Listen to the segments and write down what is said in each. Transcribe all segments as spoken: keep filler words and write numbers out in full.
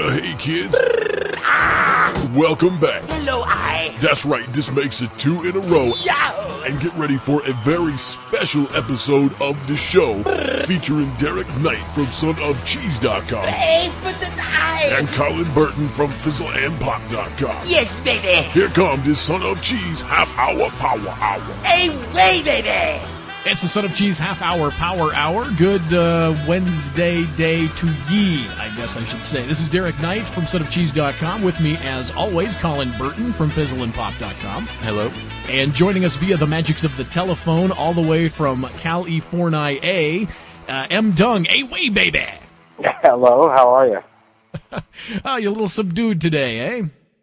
Well, hey kids, welcome back. Hello, I. That's right, this makes it two in a row. Yahoo! And get ready for a very special episode of the show featuring Derek Knight from son of cheese dot com Hey, for the I. and Colin Burton from fizzle and pop dot com. Yes, baby. Here comes this son of cheese half-hour power hour. Hey, way, baby. It's the Son of Cheese half-hour power hour. Good uh, Wednesday day to ye, I guess I should say. This is Derek Knight from son of cheese dot com. With me, as always, Colin Burton from fizzle and pop dot com. Hello. And joining us via the magics of the telephone, all the way from California, uh, M. Dung. Hey, way, baby! Hello, how are you? Oh, you're a little subdued today, eh?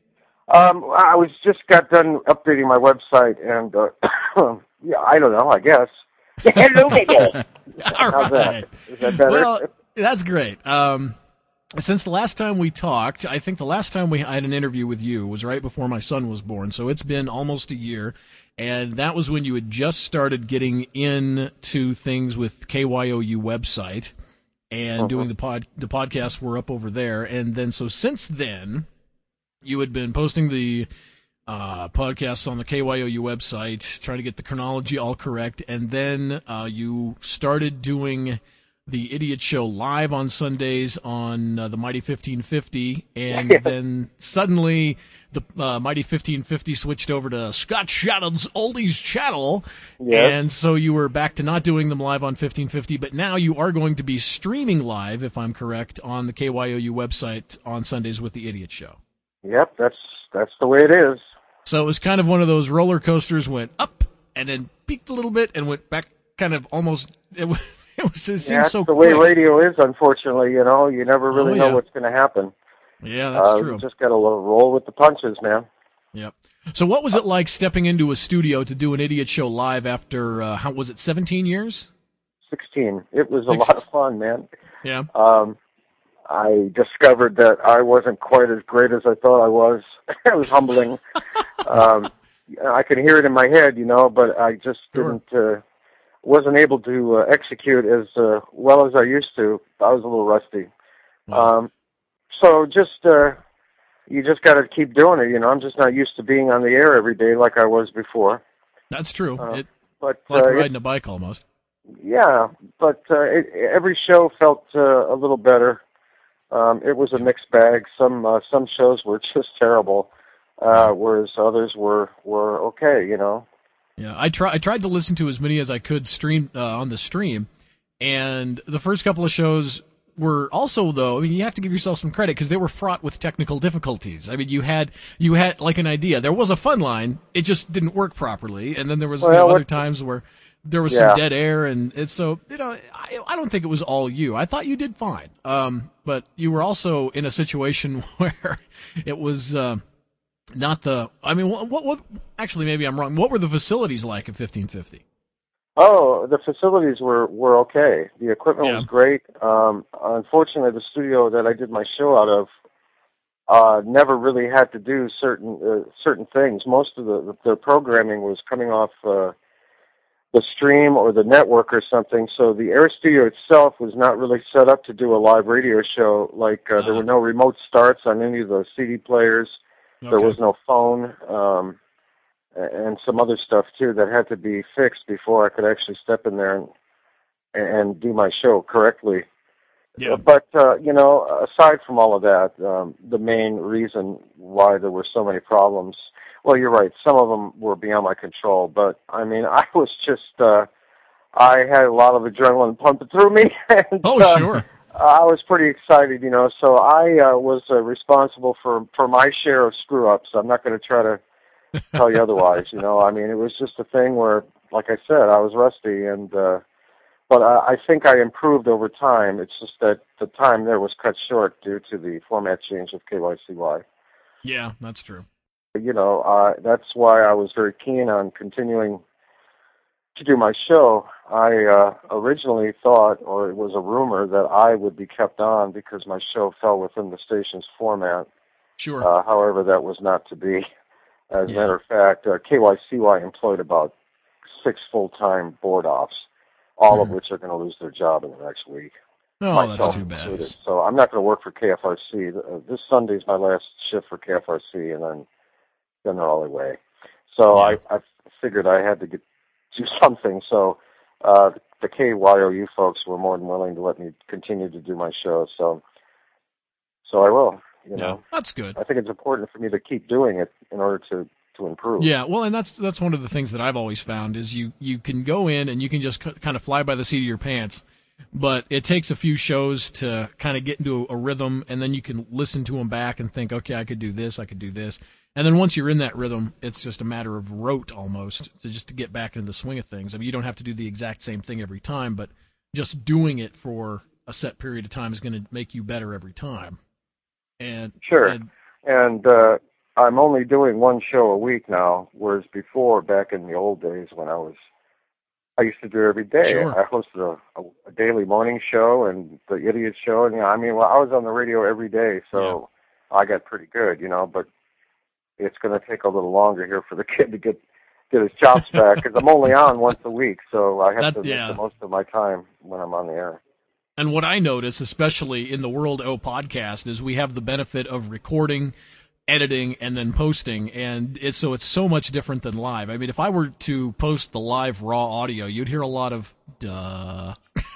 Um, I was just got done updating my website, and uh, yeah, I don't know. I guess. Hello, baby. All How's right. that? Is that better? Well, that's great. Um, since the last time we talked, I think the last time we I had an interview with you was right before my son was born, so it's been almost a year, and that was when you had just started getting into things with K Y O U website and uh-huh. doing the pod the podcasts were up over there, and then so since then you had been posting the Uh, podcasts on the K Y O U website, trying to get the chronology all correct, and then uh, you started doing the Idiot Show live on Sundays on uh, the Mighty fifteen fifty, and then suddenly the uh, Mighty fifteen fifty switched over to Scott Shadow's Oldies Channel, Yes. and so you were back to not doing them live on fifteen fifty, but now you are going to be streaming live, if I'm correct, on the K Y O U website on Sundays with the Idiot Show. Yep, that's that's the way it is. So it was kind of one of those roller coasters, went up and then peaked a little bit and went back, kind of almost. It was, it was just Yeah, seemed that's so the quick. way radio is. Unfortunately, you know, you never really Oh, know yeah. what's going to happen. Yeah, that's uh, true. You just got to roll with the punches, man. Yep. So what was it like stepping into a studio to do an Idiot Show live after uh, how was it, seventeen years? Sixteen. It was a Six- lot of fun, man. Yeah. Um, I discovered that I wasn't quite as great as I thought I was. It was humbling. um, I could hear it in my head, you know, but I just Sure. didn't, uh, wasn't able to uh, execute as uh, well as I used to. I was a little rusty. Wow. Um, so just, uh, you just got to keep doing it, you know. I'm just not used to being on the air every day like I was before. That's true. uh, it, But like uh, riding it, a bike almost. yeah, but uh, it, every show felt uh, a little better. Um, it was a mixed bag. Some uh, some shows were just terrible, uh, whereas others were, were okay, you know. Yeah, I try. I tried to listen to as many as I could stream uh, on the stream, and the first couple of shows were also, though. I mean, you have to give yourself some credit because they were fraught with technical difficulties. I mean, you had you had like an idea. There was a fun line, it just didn't work properly, and then there was you Well, know, other what- times where there was Yeah. some dead air, and it's so you know. I, I don't think it was all you. I thought you did fine, um, but you were also in a situation where it was. Uh, Not the. I mean, what, what? What? Actually, maybe I'm wrong. What were the facilities like at fifteen fifty? Oh, the facilities were, were okay. The equipment Yeah. was great. Um, unfortunately, the studio that I did my show out of uh, never really had to do certain uh, certain things. Most of the the programming was coming off uh, the stream or the network or something. So the air studio itself was not really set up to do a live radio show. Like uh, there were no remote starts on any of the C D players. There Okay. was no phone, um, and some other stuff too that had to be fixed before I could actually step in there and and do my show correctly. Yeah. But uh, you know, aside from all of that, um, the main reason why there were so many problems, well, you're right. Some of them were beyond my control, but I mean, I was just, uh, I had a lot of adrenaline pumping through me. And, Oh, uh, sure. I was pretty excited, you know, so I uh, was uh, responsible for, for my share of screw-ups. I'm not going to try to tell you otherwise, you know. I mean, it was just a thing where, like I said, I was rusty, and uh, but I, I think I improved over time. It's just that the time there was cut short due to the format change of K Y C Y. Yeah, that's true. You know, uh, that's why I was very keen on continuing to do my show. I uh, originally thought, or it was a rumor, that I would be kept on because my show fell within the station's format. Sure. Uh, however, that was not to be. As a Yeah. matter of fact, uh, K Y C Y employed about six full-time board offs, all of which are going to lose their job in the next week. Oh, that's myself too bad. included. So I'm not going to work for K F R C. Uh, This Sunday's my last shift for K F R C, and then then they're all away. So Yeah. I, I figured I had to get do something. So uh, the K Y O U folks were more than willing to let me continue to do my show. So so I will. You Yeah, know, that's good. I think it's important for me to keep doing it in order to, to improve. Yeah, well, and that's that's one of the things that I've always found is you you can go in and you can just c- kind of fly by the seat of your pants, but it takes a few shows to kind of get into a, a rhythm, and then you can listen to them back and think, okay, I could do this, I could do this, and then once you're in that rhythm, it's just a matter of rote almost to just to get back into the swing of things. I mean, you don't have to do the exact same thing every time, but just doing it for a set period of time is going to make you better every time. And Sure. and, And uh, I'm only doing one show a week now, whereas before, back in the old days when I was, I used to do it every day. Sure. I hosted a, a, a daily morning show and the Idiot Show. And, you know, I mean, well, I was on the radio every day, so I got pretty good, you know, but it's going to take a little longer here for the kid to get get his chops back because I'm only on once a week, so I have That- to yeah. make the most of my time when I'm on the air. And what I notice, especially in the world of podcast, is we have the benefit of recording, editing, and then posting, and it's, so it's so much different than live. I mean, if I were to post the live raw audio, you'd hear a lot of duh,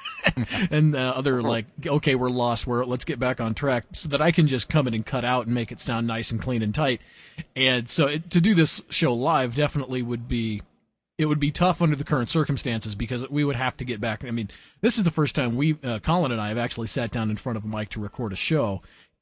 and uh, other like, okay, we're lost, we're let's get back on track, so that I can just come in and cut out and make it sound nice and clean and tight. And so it, to do this show live definitely would be. It would be tough under the current circumstances because we would have to get back. I mean, this is the first time we, uh, Colin and I, have actually sat down in front of a mic to record a show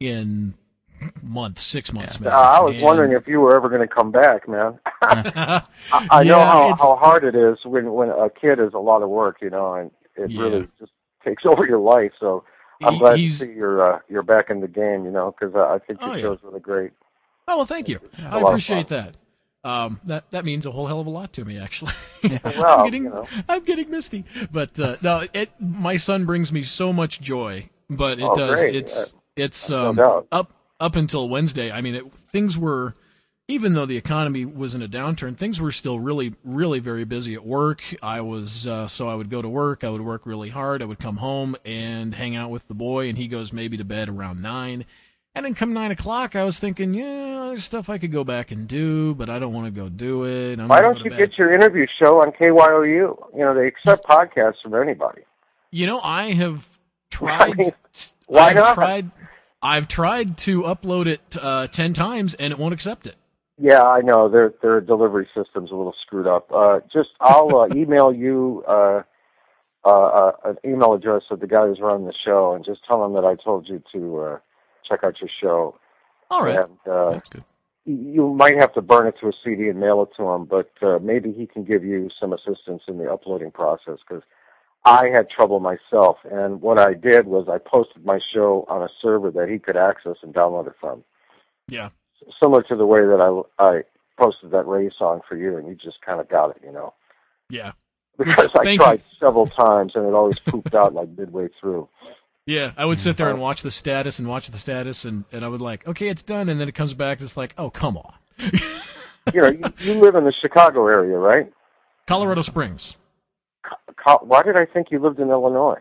in months, six months. Uh, I was And- wondering if you were ever going to come back, man. I, I know Yeah, how, it's- how hard it is when when a kid is a lot of work, you know, and it Yeah. really just takes over your life. So I'm He- glad to he's- see you're uh, you're back in the game, you know, because I think your Oh, yeah. show's really great. Oh, well, thank you. a I lot of appreciate fun. that. Um, that that means a whole hell of a lot to me, actually. Well, I'm getting you know. I'm getting misty, but uh, no, it my son brings me so much joy, but it Oh, does great. it's it's no um, doubt. up up until Wednesday. I mean, it, things were. Even though the economy was in a downturn, things were still really, really very busy at work. I was, uh, so I would go to work, I would work really hard, I would come home and hang out with the boy, and he goes maybe to bed around nine. And then come nine o'clock, I was thinking, yeah, there's stuff I could go back and do, but I don't want to go do it. I'm Why gonna don't go you to get bed. your interview show on K Y O U? You know, they accept podcasts from anybody. You know, I have tried. mean, why I've not? tried. I've tried to upload it uh, ten times, and it won't accept it. Yeah, I know their their delivery system's a little screwed up. Uh, just I'll uh, email you uh, uh, uh, an email address of the guy who's running the show, and just tell him that I told you to uh, check out your show. All right. And uh, That's good. you might have to burn it to a C D and mail it to him, but uh, maybe he can give you some assistance in the uploading process because I had trouble myself. And what I did was I posted my show on a server that he could access and download it from. Yeah. Similar to the way that I, I posted that Ray song for you, and you just kind of got it, you know. Yeah. Because I Thank tried you. several times, and it always pooped out like midway through. Yeah, I would sit there and watch the status and watch the status, and, and I would like, okay, it's done, and then it comes back, it's like, oh, come on. You know, you, you live in the Chicago area, right? Colorado Springs. Co- Why did I think you lived in Illinois?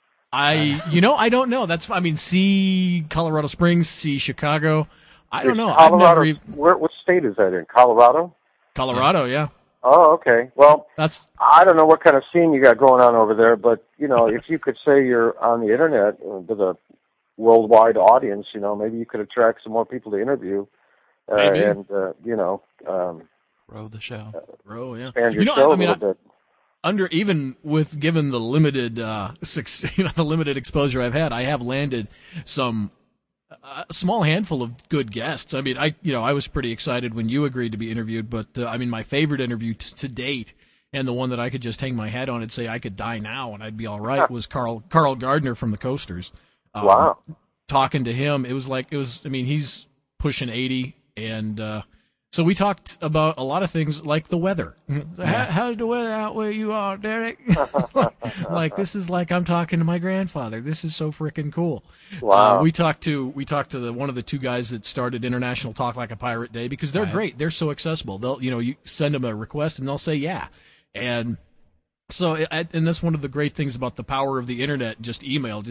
I, you know, I don't know. That's, I mean, see Colorado Springs, see Chicago. I don't Is know. I've Colorado, never even, where, what state is that in? Colorado? Colorado, yeah. Oh, okay. Well, That's, I don't know what kind of scene you got going on over there, but, you know, if you could say you're on the Internet with a worldwide audience, you know, maybe you could attract some more people to interview. Uh, Maybe. and, uh, you know, um, Grow the show. bro, yeah. expand your You know, show I a mean, little I- bit. under even with given the limited uh six, you know, the limited exposure I've had, I have landed some a small handful of good guests. I mean, I you know I was pretty excited when you agreed to be interviewed, but uh, I mean my favorite interview t- to date, and the one that I could just hang my head on and say I could die now and I'd be all right, was Carl Carl Gardner from the Coasters. Um, Wow. Talking to him, it was like it was. I mean, he's pushing eighty, and uh, so we talked about a lot of things like the weather. How, how's the weather out where you are, Derek? Like this is like I'm talking to my grandfather. This is so freaking cool. Wow. Uh, we talked to we talked to the one of the two guys that started International Talk Like a Pirate Day because they're Right. great. They're so accessible. They'll you know you send them a request and they'll say yeah, and so I, and that's one of the great things about the power of the internet. Just email, just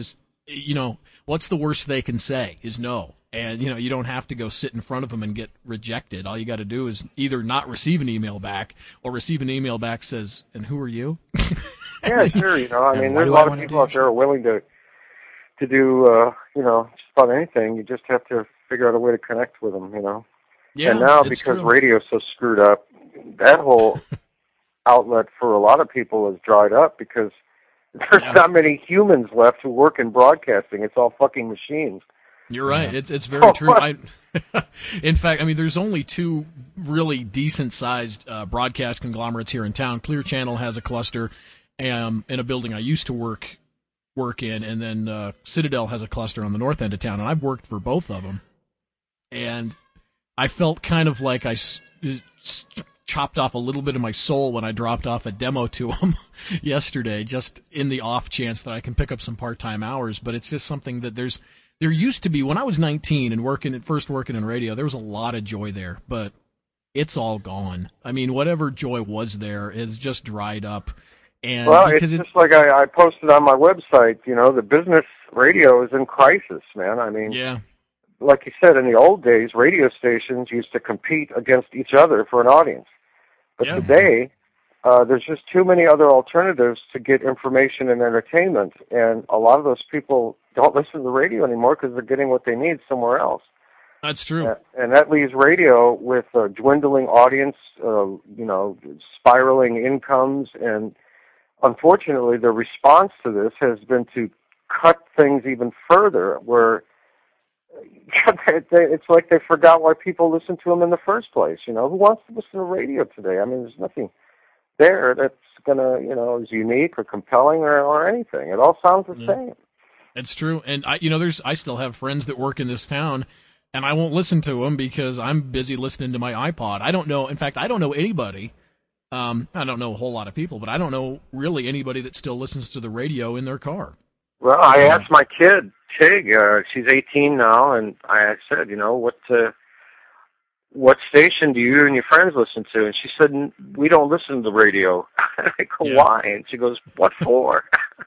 you know, what's the worst they can say is no. And, you know, you don't have to go sit in front of them and get rejected. All you got to do is either not receive an email back or receive an email back says, and who are you? Yeah, sure. You know, I And mean, what there's a do I lot of wanna people do? out there who are willing to to do, uh, you know, just about anything. You just have to figure out a way to connect with them, you know. Yeah, and now, it's because true. radio's so screwed up, that whole outlet for a lot of people is dried up because there's Yeah. not many humans left who work in broadcasting. It's all fucking machines. You're right. Yeah. It's it's very true. I, in fact, I mean, there's only two really decent-sized uh, broadcast conglomerates here in town. Clear Channel has a cluster um, in a building I used to work work in, and then uh, Citadel has a cluster on the north end of town. And I've worked for both of them, and I felt kind of like I s- s- chopped off a little bit of my soul when I dropped off a demo to them yesterday, just in the off chance that I can pick up some part-time hours. But it's just something that there's. There used to be, when I was nineteen and working at first working in radio, there was a lot of joy there, but it's all gone. I mean, whatever joy was there is just dried up. And Well, it's because just like I, I posted on my website, you know, the business radio is in crisis, man. I mean, yeah, like you said, in the old days, radio stations used to compete against each other for an audience. But Yeah. today, uh, there's just too many other alternatives to get information and entertainment, and a lot of those people don't listen to the radio anymore because they're getting what they need somewhere else. that's true. Uh, and that leaves radio with a dwindling audience, uh, you know, spiraling incomes, and unfortunately, the response to this has been to cut things even further, where it's like they forgot why people listen to them in the first place. You know, who wants to listen to radio today? I mean, there's nothing there that's gonna, you know, is unique or compelling or, or anything. It all sounds the Yeah. same. It's true. And I, you know, there's, I still have friends that work in this town, and I won't listen to them because I'm busy listening to my iPod. I don't know. In fact, I don't know anybody. Um, I don't know a whole lot of people, but I don't know really anybody that still listens to the radio in their car. Well, I asked my kid, Tig, uh, she's eighteen now, and I said, you know, what uh, what station do you and your friends listen to? And she said, "N- we don't listen to the radio." I go, Yeah. why? And she goes, what for?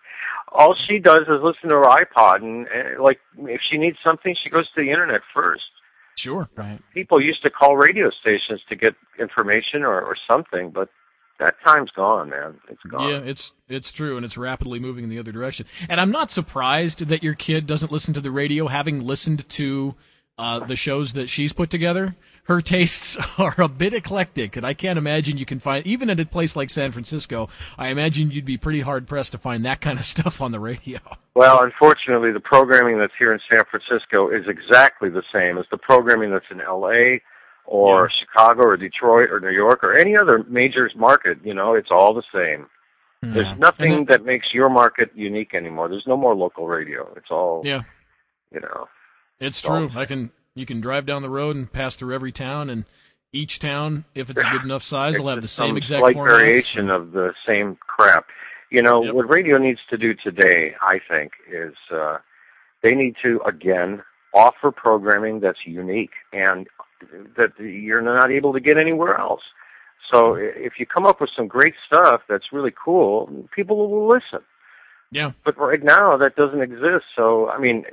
All she does is listen to her iPod, and, and like if she needs something, she goes to the internet first. Sure. Right. People used to call radio stations to get information or, or something, but that time's gone, man. It's gone. Yeah, it's it's true, and it's rapidly moving in the other direction. And I'm not surprised that your kid doesn't listen to the radio, having listened to uh, the shows that she's put together. Her tastes are a bit eclectic, and I can't imagine you can find, even at a place like San Francisco, I imagine you'd be pretty hard-pressed to find that kind of stuff on the radio. Well, unfortunately, the programming that's here in San Francisco is exactly the same as the programming that's in L A or Yeah. Chicago or Detroit or New York or any other major market. You know, it's all the same. Yeah. There's nothing And that makes your market unique anymore. There's no more local radio. It's all, Yeah, you know. it's all true. the same. I can you can drive down the road and pass through every town, and each town, if it's a good enough size, will have the It's same some exact slight formats. variation of the same crap. You know, Yep. what radio needs to do today, I think, is uh, they need to, again, offer programming that's unique and that you're not able to get anywhere else. So i- if you come up with some great stuff that's really cool, people will listen. Yeah. But right now, that doesn't exist. So, I mean,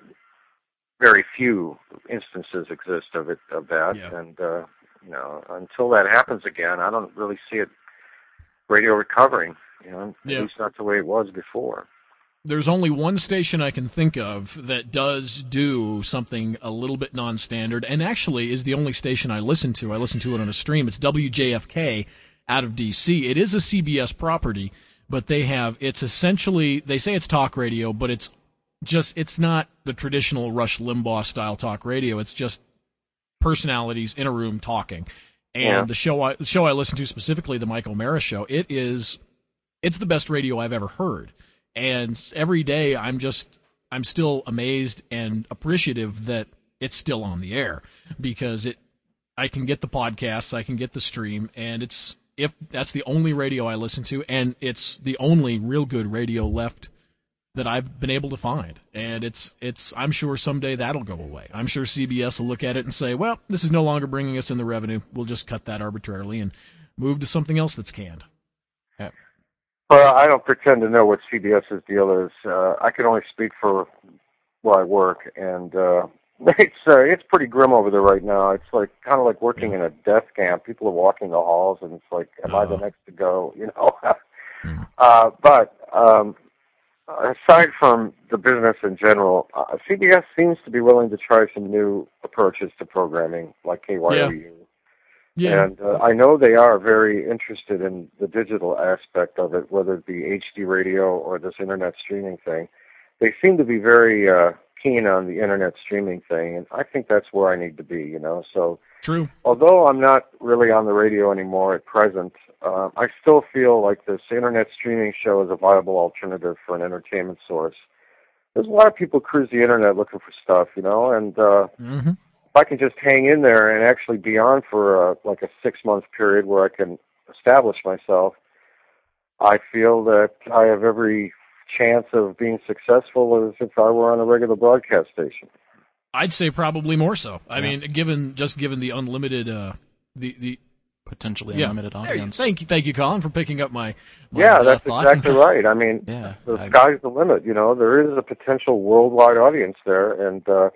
very few instances exist of it, of that. Yeah. And, uh, you know, until that happens again, I don't really see it, radio recovering, you know, at Yeah. least not the way it was before. There's only one station I can think of that does do something a little bit non-standard, and actually is the only station I listen to. I listen to it on a stream. It's W J F K out of D C. It is a C B S property, but they have, it's essentially, they say it's talk radio, but it's just, it's not the traditional Rush Limbaugh style talk radio. It's just personalities in a room talking. And Yeah. the show I, the show I listen to specifically, the Mike O'Mara show, it is, it's the best radio I've ever heard. And every day I'm just, I'm still amazed and appreciative that it's still on the air, because it, I can get the podcasts, I can get the stream, and it's, if that's the only radio I listen to, and it's the only real good radio left that I've been able to find. And it's, it's, I'm sure someday that'll go away. I'm sure C B S will look at it and say, well, this is no longer bringing us in the revenue. We'll just cut that arbitrarily and move to something else that's canned. Well, I don't pretend to know what CBS's deal is. Uh, I can only speak for where I work, and uh, it's uh, it's pretty grim over there right now. It's like kind of like working in a death camp. People are walking the halls, and it's like, am I the next to go? You know. mm. uh, but um, aside from the business in general, uh, C B S seems to be willing to try some new approaches to programming, like K Y O U. Yeah. Yeah. And uh, I know they are very interested in the digital aspect of it, whether it be H D radio or this internet streaming thing. They seem to be very uh, keen on the internet streaming thing, and I think that's where I need to be, you know. So, True. although I'm not really on the radio anymore at present, uh, I still feel like this internet streaming show is a viable alternative for an entertainment source. There's a lot of people cruise the internet looking for stuff, you know, and uh, Mm-hmm. if I can just hang in there and actually be on for a, like a six-month period where I can establish myself, I feel that I have every chance of being successful as if I were on a regular broadcast station. I'd say probably more so. I Yeah. mean, given just given the unlimited, uh, the the Potentially yeah. unlimited There you- audience. Thank you, thank you, Colin, for picking up my. my Yeah, uh, that's thought. exactly right. I mean, Yeah, the I- sky's the limit. You know, there is a potential worldwide audience there, and uh,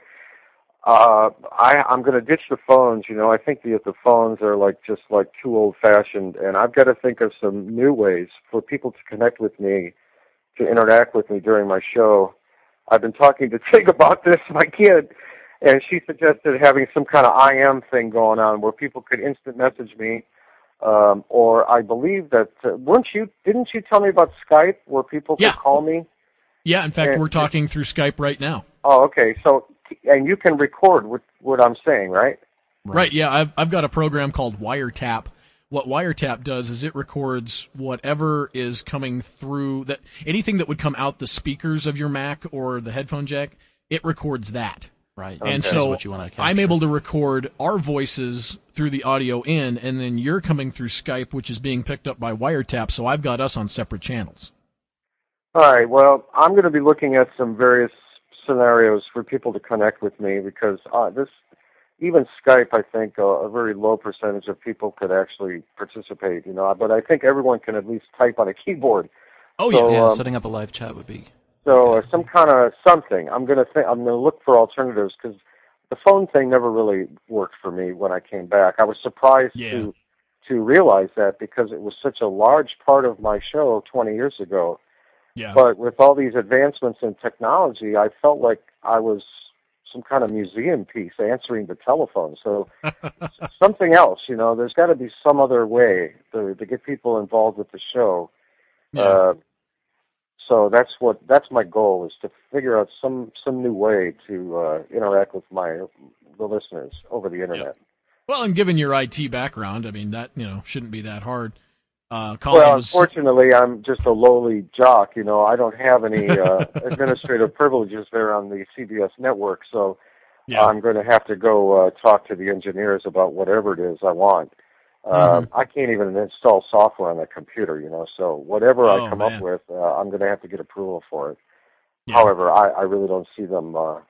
uh, I, I'm going to ditch the phones. You know, I think the the phones are like just like too old-fashioned, and I've got to think of some new ways for people to connect with me, to interact with me during my show. I've been talking to Tig about this, my kid, and she suggested having some kind of I M thing going on where people could instant message me. Um, or I believe that, uh, weren't you, didn't you tell me about Skype where people could Yeah. call me? Yeah, in fact, And- we're talking through Skype right now. Oh, okay. So, and you can record what, what I'm saying, right? Right. Yeah, I've I've got a program called Wiretap. What Wiretap does is it records whatever is coming through that anything that would come out the speakers of your Mac or the headphone jack. It records that. Right. And This is so what you want to I'm capture. able to record our voices through the audio in, and then you're coming through Skype, which is being picked up by Wiretap. So I've got us on separate channels. All right. Well, I'm going to be looking at some various scenarios for people to connect with me because uh, this, even Skype, I think uh, a very low percentage of people could actually participate. You know, but I think everyone can at least type on a keyboard. Oh So, yeah. Yeah, um, setting up a live chat would be. So uh, Okay. some kind of something. I'm gonna think. I'm gonna look for alternatives because the phone thing never really worked for me when I came back. I was surprised Yeah. to to realize that because it was such a large part of my show twenty years ago. Yeah. But with all these advancements in technology, I felt like I was some kind of museum piece answering the telephone. So something else, you know. There's got to be some other way to to get people involved with the show. Yeah. Uh, So that's what that's my goal is to figure out some some new way to uh, interact with my the listeners over the internet. Well, and given your I T background, I mean that you know shouldn't be that hard. Uh, Colin Well, was, unfortunately, I'm just a lowly jock. You know, I don't have any uh, administrative privileges there on the C B S network, so yeah. I'm going to have to go uh, talk to the engineers about whatever it is I want. Um, I can't even install software on the computer, you know. So whatever Oh, I come man. up with, uh, I'm going to have to get approval for it. Yeah. However, I, I really don't see them uh,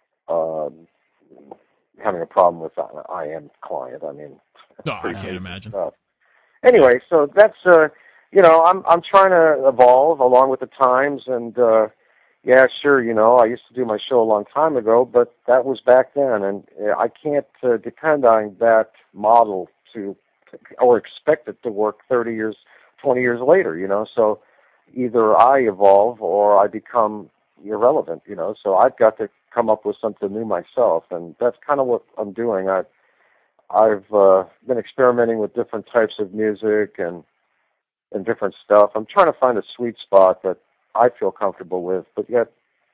um having a problem with an I M client. I mean, No, I pretty can't basic imagine. stuff. Anyway, so that's uh, you know, I'm I'm trying to evolve along with the times, and uh, yeah, sure, you know, I used to do my show a long time ago, but that was back then, and uh, I can't uh, depend on that model to or expect it to work thirty years, twenty years later, you know. So either I evolve or I become irrelevant, you know. So I've got to come up with something new myself, and that's kind of what I'm doing. I I've uh, been experimenting with different types of music and and different stuff. I'm trying to find a sweet spot that I feel comfortable with, but yet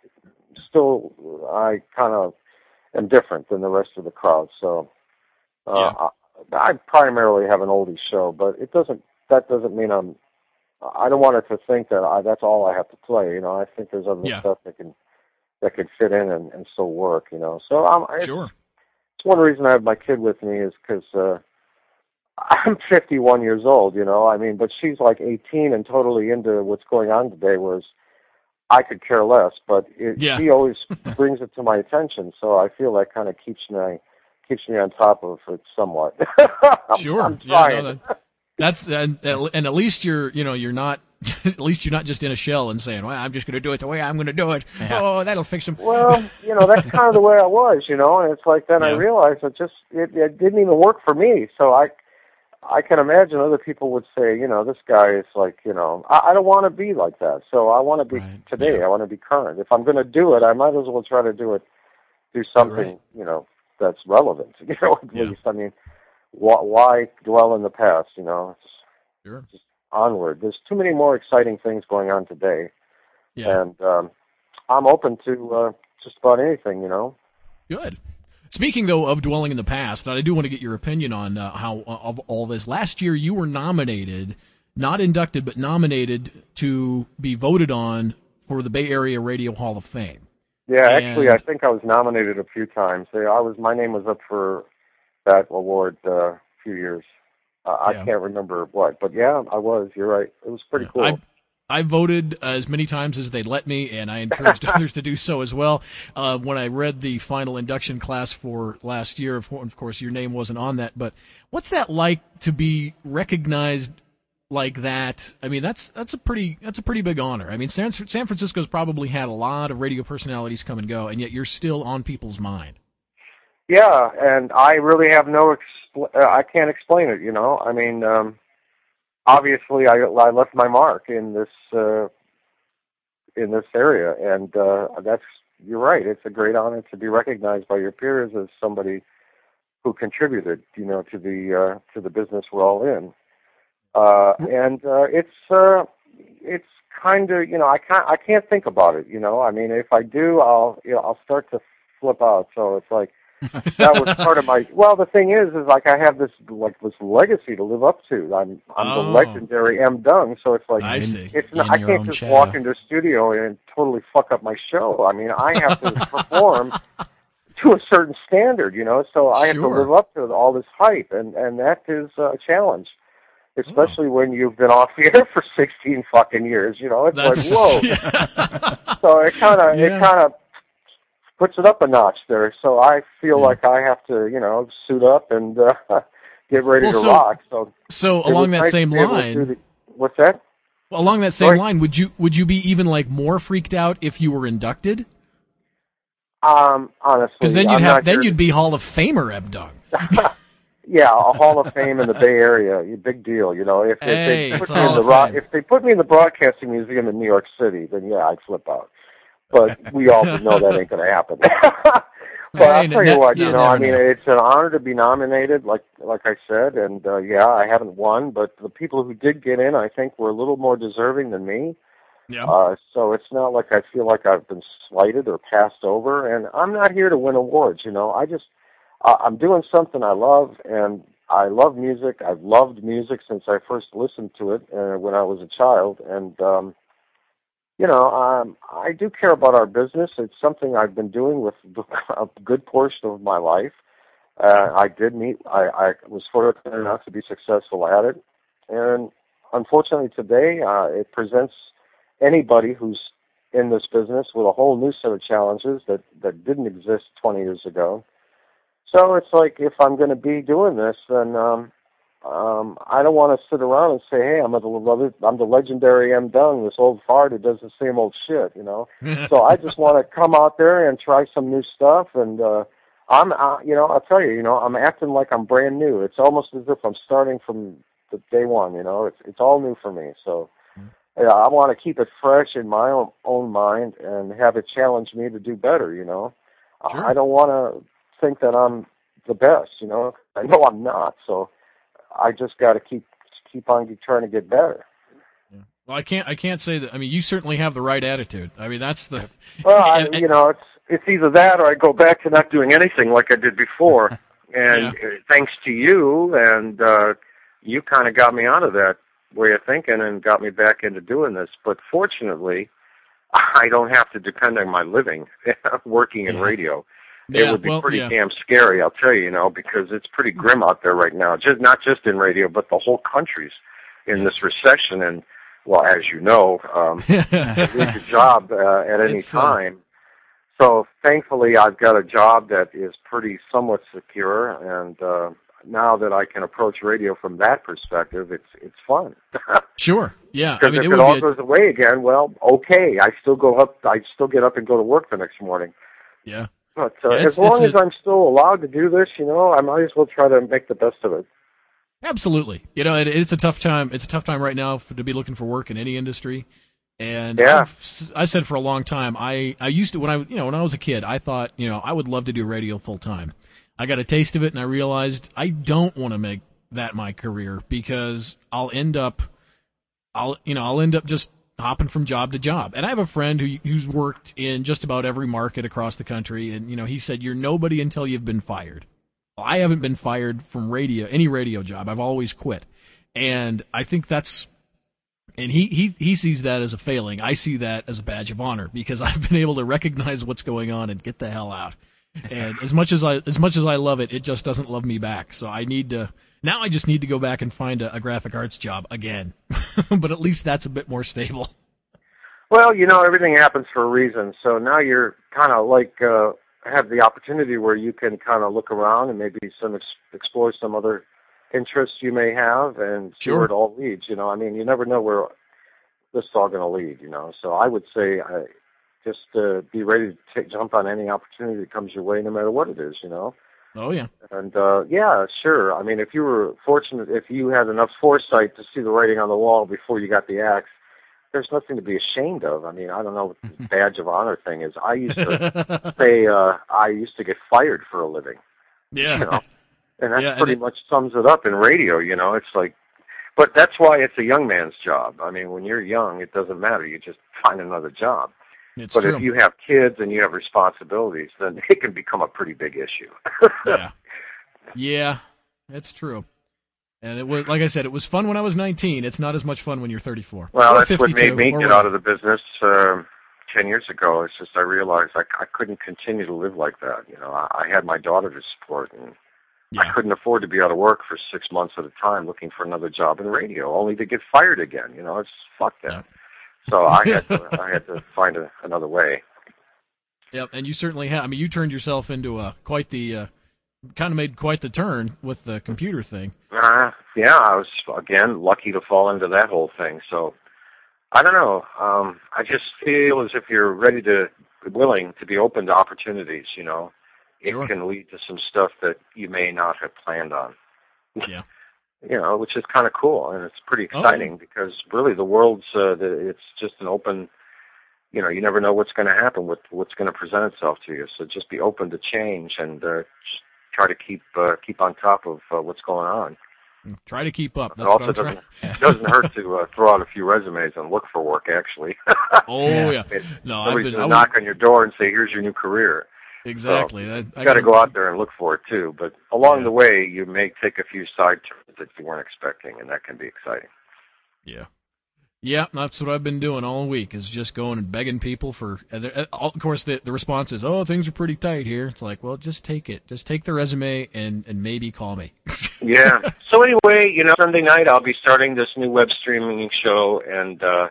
still I kind of am different than the rest of the crowd. So uh, Yeah. I, I primarily have an oldie show, but it doesn't. That doesn't mean I'm. I don't want it to think that I, that's all I have to play. You know, I think there's other Yeah. stuff that can that could fit in and, and still work. You know, so I'm. It's, Sure. it's one reason I have my kid with me is because uh, I'm fifty-one years old. You know, I mean, but she's like eighteen and totally into what's going on today, whereas I could care less. But it, Yeah. she always brings it to my attention, so I feel that kind of keeps me keeps me on top of it somewhat. I'm, Sure. I'm Yeah, trying. no, that, that's and, and at least you're you know you're not At least you're not just in a shell and saying, well, I'm just going to do it the way I'm going to do it. Yeah. Oh, that'll fix them. Well, you know, that's kind of the way I was, you know, and it's like then I Yeah. realized it just, it, it didn't even work for me. So I, I can imagine other people would say, you know, this guy is like, you know, I, I don't want to be like that. So I want to be Right. today. Yeah. I want to be current. If I'm going to do it, I might as well try to do it, do something, Right. you know, that's relevant. You know, at Yeah. least, I mean, why, why dwell in the past, you know? It's Sure. just onward. There's too many more exciting things going on today. Yeah. And um, I'm open to uh, just about anything, you know? Good. Speaking, though, of dwelling in the past, I do want to get your opinion on uh, how uh, of all this. Last year, you were nominated, not inducted, but nominated to be voted on for the Bay Area Radio Hall of Fame. Yeah, actually, And- I think I was nominated a few times. They- I was, my name was up for that award uh, a few years. Uh, I Yeah. can't remember what, but yeah, I was. You're right. It was pretty cool. I, I voted as many times as they'd let me, and I encouraged others to do so as well. Uh, when I read the final induction class for last year, of of course, your name wasn't on that, but what's that like to be recognized like that? I mean, that's that's a pretty that's a pretty big honor. I mean, San, San Francisco's probably had a lot of radio personalities come and go, and yet you're still on people's mind. Yeah, and I really have no, expl- uh, I can't explain it, you know. I mean, um, obviously, I, I left my mark in this uh, in this area, and uh, that's, you're right. It's a great honor to be recognized by your peers as somebody who contributed, you know, to the uh, to the business we're all in. Uh, and uh, it's uh, it's kind of, you know, I can't I can't think about it, you know. I mean, if I do, I'll you know I'll start to flip out. So it's like, that was part of my. Well, the thing is, is like I have this like this legacy to live up to. I'm I'm Oh. the legendary M. Dung, so it's like I see. it's In not, I your can't own just shadow. walk into a studio and totally fuck up my show. I mean, I have to perform to a certain standard, you know. So I have to Sure. live up to all this hype, and and that is a challenge, especially when you've been off the air for sixteen fucking years. You know, it's That's like whoa. So it kind of Yeah. it kind of puts it up a notch there. So I feel Yeah. like I have to, you know, suit up and uh, get ready Well, to so- rock. So So it was along that nice to same be able to line, do the- what's that? along that same Sorry? line, would you would you be even like more freaked out if you were inducted? Um, honestly, Because then you'd I'm have not then here you'd to- be Hall of Famer Ebdung. yeah, a Hall of Fame in the Bay Area, a big deal. You know, if, Hey, if they it's put a me in Hall the of ro- Fame. if they put me in the Broadcasting Museum in New York City, then yeah, I'd flip out. But we all know that ain't going to happen. But I'll Hey, tell ne- you what, you you know, I never mean, know. it's an honor to be nominated, like like I said, and uh, yeah, I haven't won, but the people who did get in, I think, were a little more deserving than me. Yeah. Uh, so it's not like I feel like I've been slighted or passed over, and I'm not here to win awards, you know. I just, uh, I'm doing something I love, and I love music. I've loved music since I first listened to it uh, when I was a child, and, um, you know, um, I do care about our business. It's something I've been doing with a good portion of my life. Uh, I did meet, I, I was fortunate enough to be successful at it, and unfortunately today uh, it presents anybody who's in this business with a whole new set of challenges that, that didn't exist twenty years ago. So it's like, if I'm going to be doing this, then um, um, I don't want to sit around and say, hey, I'm the, I'm the legendary M. Dung, this old fart who does the same old shit, you know. So I just want to come out there and try some new stuff, and uh, I'm, uh, you know, I'll tell you, you know, I'm acting like I'm brand new. It's almost as if I'm starting from the day one, you know. It's it's all new for me, so... Yeah, I want to keep it fresh in my own, own mind and have it challenge me to do better, you know. Sure. I don't want to think that I'm the best, you know. I know I'm not, so I just got to keep keep on trying to get better. Well, I can't I can't say that. I mean, you certainly have the right attitude. I mean, that's the. Well, I, and- you know, it's it's either that or I go back to not doing anything like I did before. And uh, thanks to you, and uh, you kind of got me out of that way of thinking and got me back into doing this. But fortunately, I don't have to depend on my living working in Yeah. radio. Yeah, It would be well, pretty yeah. damn scary, I'll tell you, you know, because it's pretty grim out there right now. Just not just in radio, but the whole country's in this recession. And, well, as you know, um, lose your job uh, at any It's, uh, time. So thankfully, I've got a job that is pretty somewhat secure, and uh, now that I can approach radio from that perspective, it's it's fun. Sure. Yeah. I Because mean, if it it, would all be a, goes away again, well, okay, I still go up. I still get up and go to work the next morning. yeah. But uh, Yeah, it's- as long it's as a- I'm still allowed to do this, you know, I might as well try to make the best of it. Absolutely. You know, it, it's a tough time. It's a tough time right now for, to be looking for work in any industry. And Yeah. I've, s- I've said for a long time, I, I used to, when I, you know, when I was a kid, I thought, you know, I would love to do radio full time. I got a taste of it and I realized I don't want to make that my career because I'll end up, I'll, you know, I'll end up just hopping from job to job. And I have a friend who, who's worked in just about every market across the country. And, you know, he said, you're nobody until you've been fired. Well, I haven't been fired from radio, any radio job. I've always quit. And I think that's, and he, he, he sees that as a failing. I see that as a badge of honor because I've been able to recognize what's going on and get the hell out. And as much as I, as much as I love it, it just doesn't love me back. So I need to, now I just need to go back and find a, a graphic arts job again. But at least that's a bit more stable. Well, you know, everything happens for a reason. So now you're kind of like uh, have the opportunity where you can kind of look around and maybe some ex- explore some other interests you may have and see Sure. where it all leads. You know, I mean, you never know where this is all going to lead. You know, so I would say I, just uh, be ready to take, jump on any opportunity that comes your way, no matter what it is. You know. Oh yeah. And, uh, yeah, sure. I mean, if you were fortunate, if you had enough foresight to see the writing on the wall before you got the axe, there's nothing to be ashamed of. I mean, I don't know what the badge of honor thing is. I used to say, uh, I used to get fired for a living, Yeah. you know, and that Yeah, and pretty it- much sums it up in radio, you know. It's like, but that's why it's a young man's job. I mean, when you're young, it doesn't matter. You just find another job. It's But true. if you have kids and you have responsibilities, then it can become a pretty big issue. Yeah. Yeah, that's true. And it was, like I said, it was fun when I was nineteen. It's not as much fun when you're thirty-four. Well, Or that's what fifty-two, made me or get whatever. out of the business uh, ten years ago. It's just I realized I, I couldn't continue to live like that. You know, I, I had my daughter to support, and I Yeah. couldn't afford to be out of work for six months at a time looking for another job in radio, only to get fired again. You know, it's fuck that. Yeah. So I had to, I had to find a, another way. Yep, and you certainly have. I mean, you turned yourself into a quite the, uh, kind of made quite the turn with the computer thing. Uh, yeah, I was, again, lucky to fall into that whole thing. So, I don't know. Um, I just feel as if you're ready to, willing to be open to opportunities, you know. It Sure. can lead to some stuff that you may not have planned on. Yeah. You know, which is kind of cool, and it's pretty Oh, exciting because really the world's, uh, the, it's just an open, you know, you never know what's going to happen, what, what's going to present itself to you. So just be open to change and uh, just try to keep uh, keep on top of uh, what's going on. Try to keep up. It That's what also I'm doesn't, trying. it doesn't hurt to uh, throw out a few resumes and look for work, actually. Oh yeah. I mean, No, I've nobody's been. going I to was, knock on your door and say, here's your new career. exactly. That, I You got to can- go out there and look for it, too. But along Yeah. the way, you may take a few side turns that you weren't expecting, and that can be exciting. Yeah. Yeah, that's what I've been doing all week is just going and begging people for, and they're- of course, the, the response is, oh, things are pretty tight here. It's like, well, just take it. Just take the resume and, and maybe call me. Yeah. So anyway, you know, Sunday night I'll be starting this new web streaming show, and uh,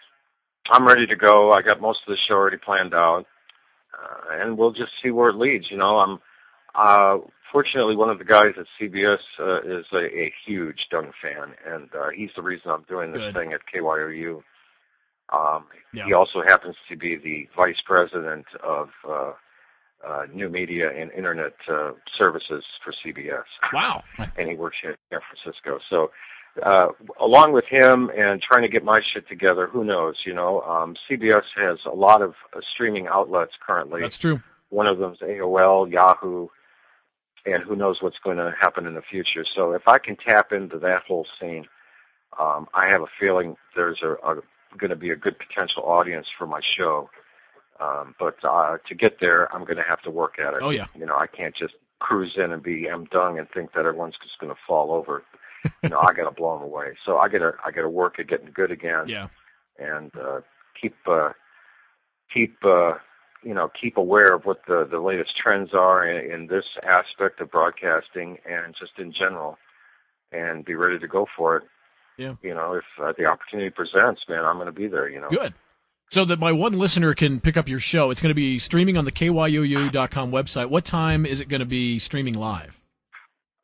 I'm ready to go. I got most of the show already planned out, uh, and we'll just see where it leads. You know, I'm uh, fortunately one of the guys at C B S uh, is a, a huge Dung fan, and uh, he's the reason I'm doing this Good. thing at K Y O U. Um, Yeah. He also happens to be the vice president of uh, uh, new media and internet uh, services for C B S. Wow. And he works here in San Francisco. So uh, along with him and trying to get my shit together, who knows, you know, um, C B S has a lot of uh, streaming outlets currently. That's true. One of them is A O L, Yahoo, and who knows what's going to happen in the future. So if I can tap into that whole scene, um, I have a feeling there's a, a going to be a good potential audience for my show. Um, but uh, to get there, I'm going to have to work at it. Oh, yeah. You know, I can't just cruise in and be M Dung and think that everyone's just going to fall over. You know, I got to blow them away. So I got to I got to work at getting good again. Yeah. And uh, keep uh, keep uh, you know keep aware of what the, the latest trends are in, in this aspect of broadcasting and just in general, and be ready to go for it. Yeah. You know, if uh, the opportunity presents, man, I'm going to be there. You know. Good. So that my one listener can pick up your show, it's going to be streaming on the K Y O U dot com website. What time is it going to be streaming live?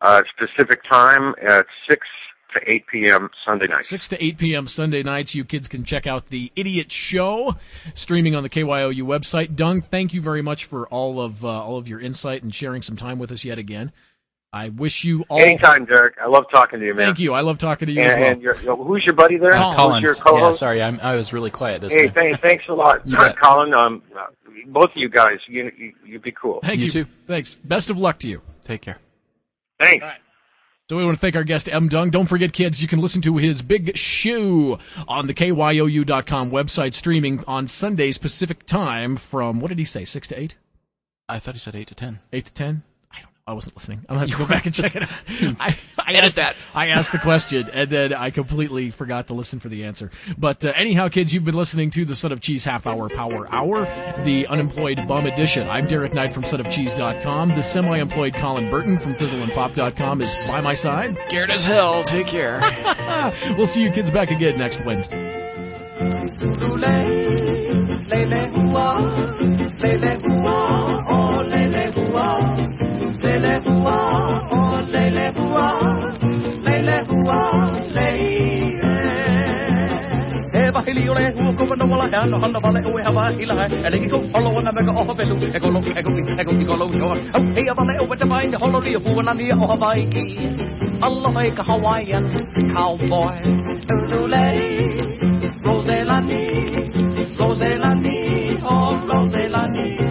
Uh, it's Pacific time at six to eight p.m. Sunday nights. six to eight p.m. Sunday nights. You kids can check out the Idiot Show streaming on the K Y O U website. Dung, thank you very much for all of uh, all of your insight and sharing some time with us yet again. I wish you all... Anytime, Derek. I love talking to you, man. Thank you. I love talking to you and, as well. And you're, who's your buddy there? Uh, Collins. Who's your co-host? Yeah, sorry, I'm, I was really quiet this hey, time. th- thanks a lot, You uh, bet. Colin. Um, uh, both of you guys, you, you, you'd be cool. Thank You you. too. Thanks. Best of luck to you. Take care. Thanks. So we want to thank our guest, M. Dung. Don't forget, kids, you can listen to his Big Shoe on the K Y O U dot com website, streaming on Sundays Pacific time from, what did he say, six to eight? I thought he said eight to ten. eight to ten? I don't know. I wasn't listening. I'm going to have to go back and check it out. I, I Edit asked, that. I asked the question, and then I completely forgot to listen for the answer. But uh, anyhow, kids, you've been listening to the Son of Cheese Half Hour Power Hour, the Unemployed Bum Edition. I'm Derek Knight from son of cheese dot com. The semi-employed Colin Burton from fizzle and pop dot com is by my side. Scared as hell. Take care. We'll see you kids back again next Wednesday. Bahiliole who go no wala han han bale o hava ila and he go follow on the mega of belu e go lo e go e go e go lo yo oh hey bale o to find holo ri fu na ni o hava ki Allah like a Hawaiian cowboy Ulule Roselani Roselani oh Roselani